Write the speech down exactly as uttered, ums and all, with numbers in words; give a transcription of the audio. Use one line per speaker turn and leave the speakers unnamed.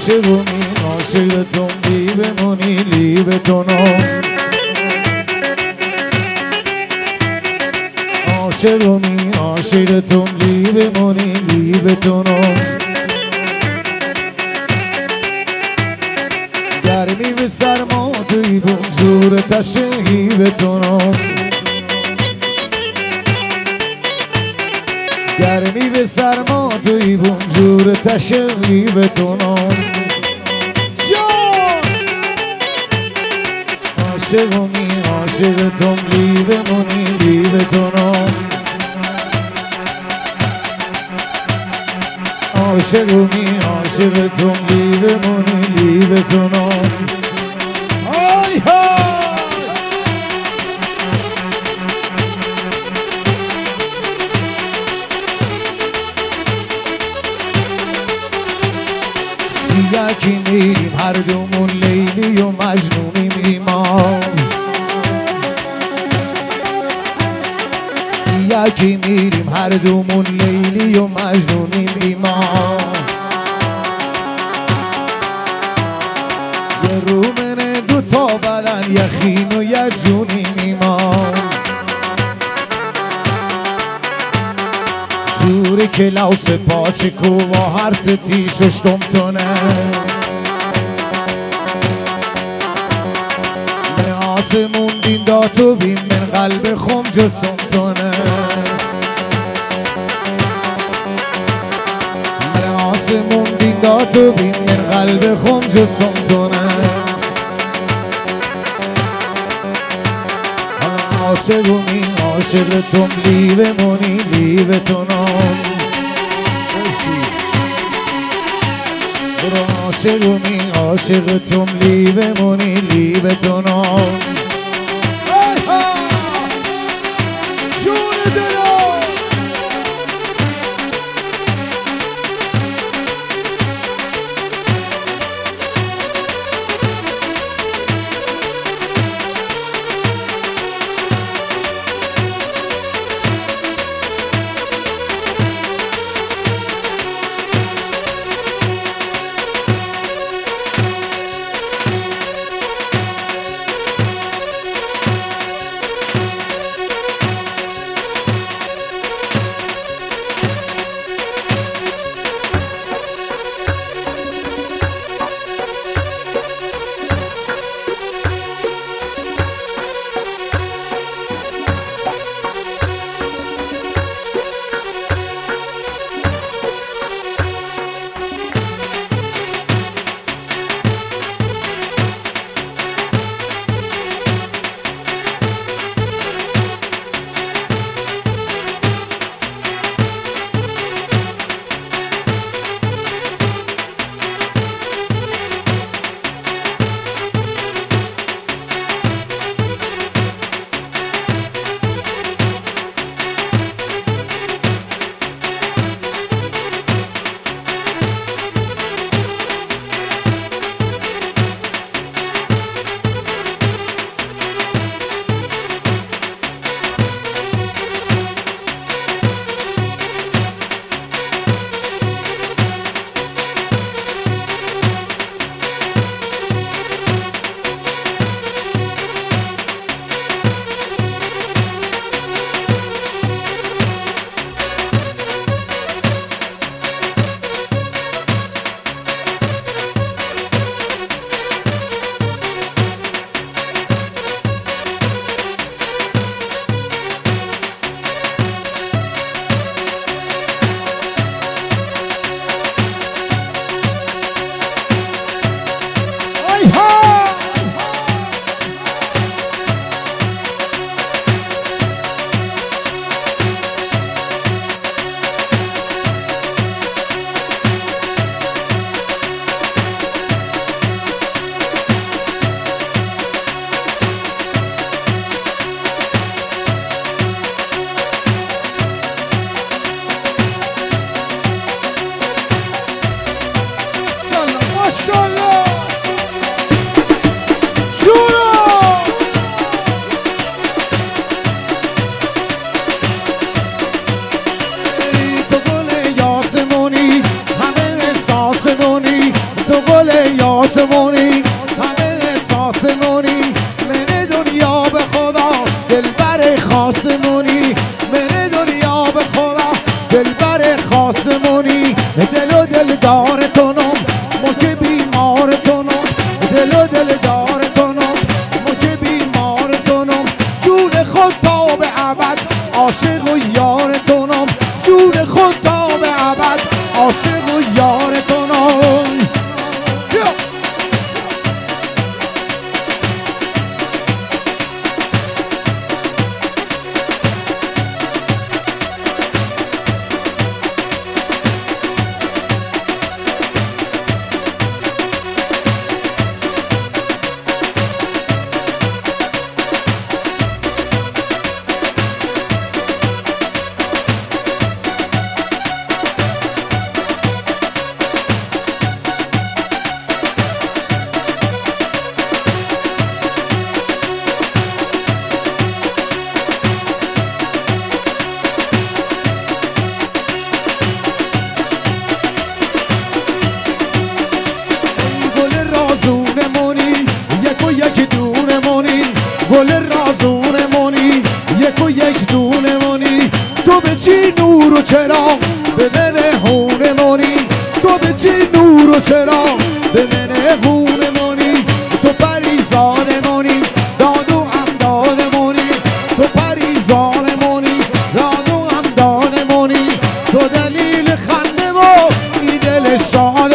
عاشقونی عاشقتون لی بمونی لی بتونم عاشقونی عاشقتون لی بمونی لی بتونم گرمی به سرما توی بونجور تشهی بتونم گرمی به سرما توی بونجور تشهی بتونم عاشقونی عاشقتون لی بمونی لی بتونم عاشقونی عاشقتون لی بمونی لی بتونم آی های سیاکی میریم هر دومون لیلی و مجنونیم ایمان سیاکی میریم هر دومون لیلی و مجنونیم ایمان یه رومنه دوتا بدن یخین و یه جونیم ایمان جوری که لوس پاچه کووا هر ستی ششتم تونه من آسمون دین داتو بیم من قلب خم جسم تونه من آسمون دین داتو بیم من قلب خم جسم تونه عاشقونی عاشقتون لی بمونی لی بتونم عاشقونی عاشقتون لی بمونی لی بتونم جون دلم آسمونی همه احساسمونی من دنیا به خدا دلبر خاصمونی من دنیا به خدا دلبر خاصمونی دل و دلدارتونم ما که بیمارتونم دل و دلدارتونم ما که بیمارتونم جون خود تا به ابد عاشق و یارتونم جون خود تا به ابد عاشق و یارتونم یک دونمونی گل رازونمونی یک و یک دونمونی تو به چی نور و چراغ به مهونمونی تو به چی نور و چراغ به مهونمونی تو پریزادمونی دادو هم دادمونی تو پریزادمونی دادو هم دادمونی تو دلیل خنده و ای دل شاد